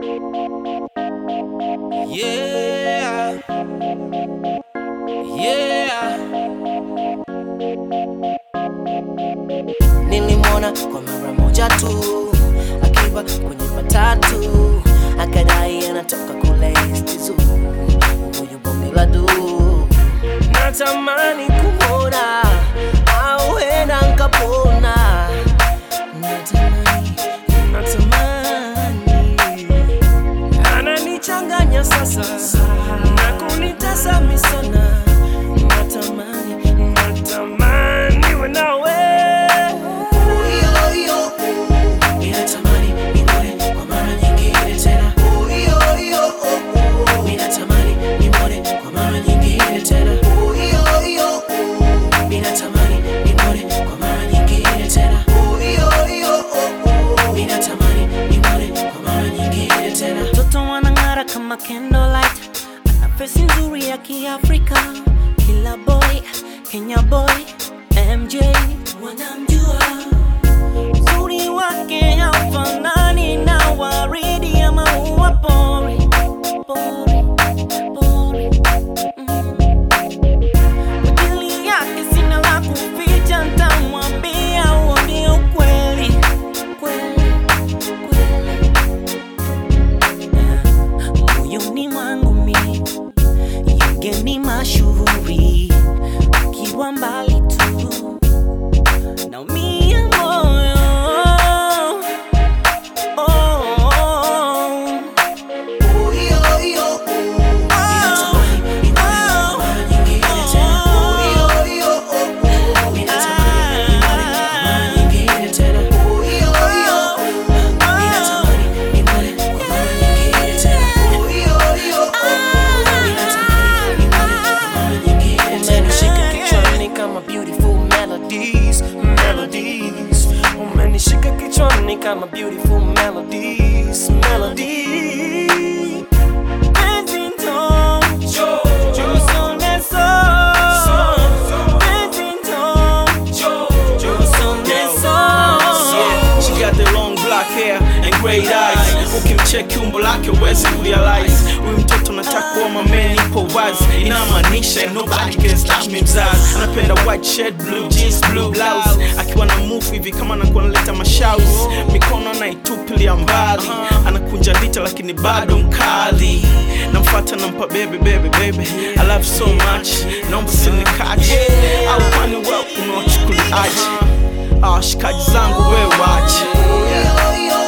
Yeah, yeah. Nilimwona kwa mara moja tu akiwa kwenye matatu, akadai anatoka kule Istizu, huyu bonge la du. Natamani kumwona au henda nkapona. Natamani ananichanganya sasa na kunitazama sana. Natamani wewe nawe. Ninatamani nimwone kwa mara nyingine tena. Ninatamani nimwone kwa mara nyingine tena. Ninatamani nimwone kwa mara nyingine tena. Ninatamani nimwone kwa mara nyingine tena. Mtoto anang'ara kama candlelight, ana face nzuri ya Kiafrika. Kila boy, Kenya boy, MJ wanamjua. Uzuri wake hafanani na waridi ya maua pori, pori, pori. Ajili yake sina la kuficha, nitamwambia uone ukweli, kweli, kweli. Moyoni mwangu mimi yengeni mashuhuri, ukiwa mbali tu naumia moyo. Umenishika kichwani kama beautiful melodies, melody. Benzito, Jusone She got the long black hair and great eyes. Ukimcheck umbo lake uwezi realize huyu mtoto nataka kuwa mameni ipo wazi. Inamaanisha nobody can stop me mzazi. Anapenda white shirt, blue jeans, blue blouse. Akiwa na move hivi kama anakuwa analeta mashaus. Mikono anaitupilia mbali. Anakunja lita lakini bado mkali. Namfuata nampa baby, baby, baby, I love you so much, naomba usinikache. Au kwani wewe unawachukuliaje? Shikaji zangu wewe wache.